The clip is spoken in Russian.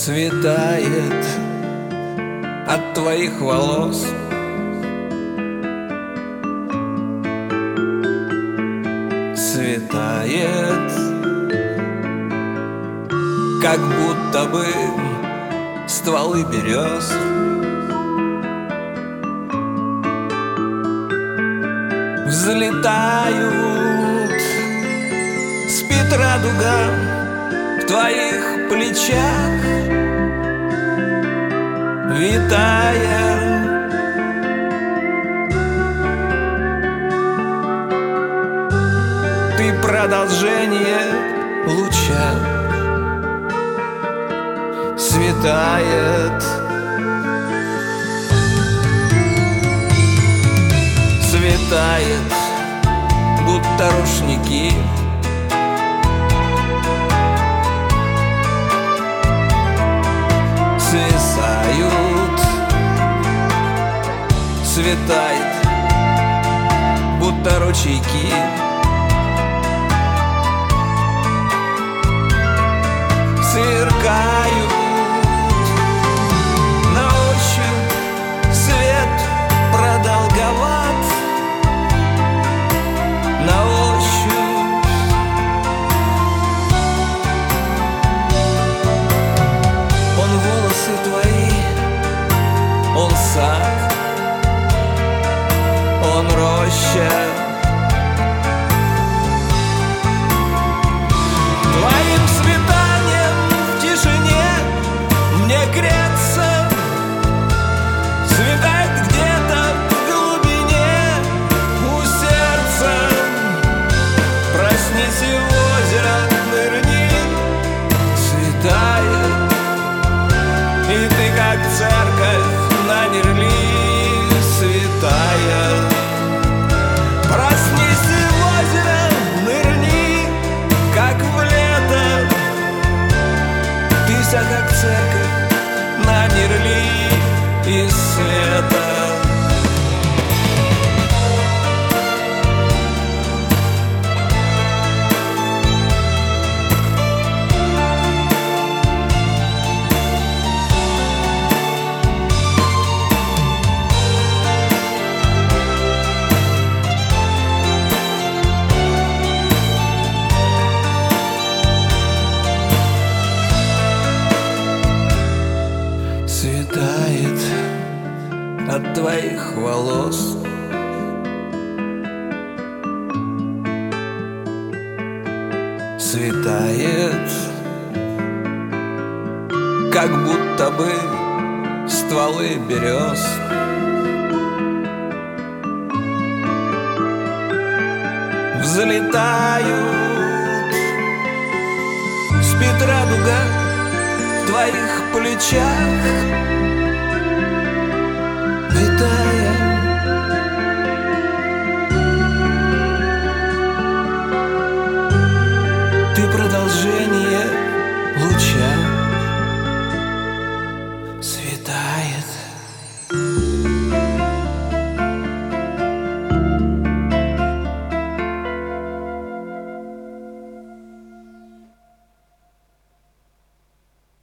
Светает от твоих волос, светает, как будто бы стволы берез. Взлетают, спит радуга в твоих плечах, витая. Ты продолжение луча, светает, светает, будто рушники. Свисают, светает, будто ручейки. Сверкают на ощупь, свет продолговат. На ощупь он волосы твои, он сад, он роща. Твоим светанием в тишине мне греться. Светает где-то в глубине у сердца. Проснись и в озеро нырни. Светает, и ты как церковь на Нерли. Светает, проснись и в озеро нырни, как в лето. Ты вся как церковь на Нерли из света. Светает от твоих волос, светает, как будто бы стволы берез. Взлетают, спит радуга в твоих плечах, витая. Ты продолжение луча, светает.